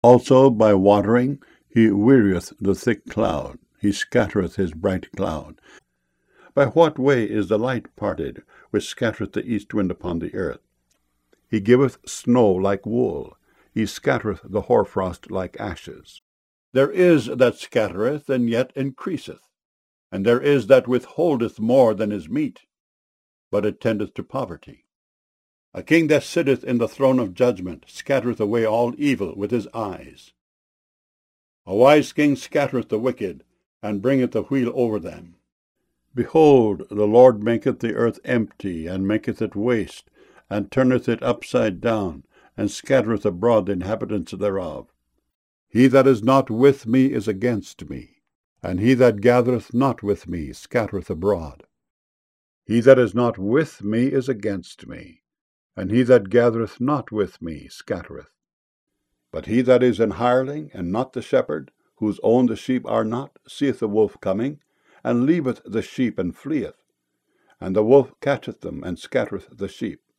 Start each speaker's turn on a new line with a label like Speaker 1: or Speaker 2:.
Speaker 1: Also by watering he wearieth the thick cloud, he scattereth his bright cloud. By what way is the light parted, which scattereth the east wind upon the earth? He giveth snow like wool, he scattereth the hoarfrost like ashes. There is that scattereth, and yet increaseth, and there is that withholdeth more than is meet, but it tendeth to poverty. A king that sitteth in the throne of judgment scattereth away all evil with his eyes. A wise king scattereth the wicked, and bringeth the wheel over them. Behold, the Lord maketh the earth empty, and maketh it waste, and turneth it upside down, and scattereth abroad the inhabitants thereof. He that is not with me is against me, and he that gathereth not with me scattereth abroad. He that is not with me is against me, and he that gathereth not with me scattereth. But he that is an hireling, and not the shepherd, whose own the sheep are not, seeth the wolf coming, and leaveth the sheep, and fleeth. And the wolf catcheth them, and scattereth the sheep.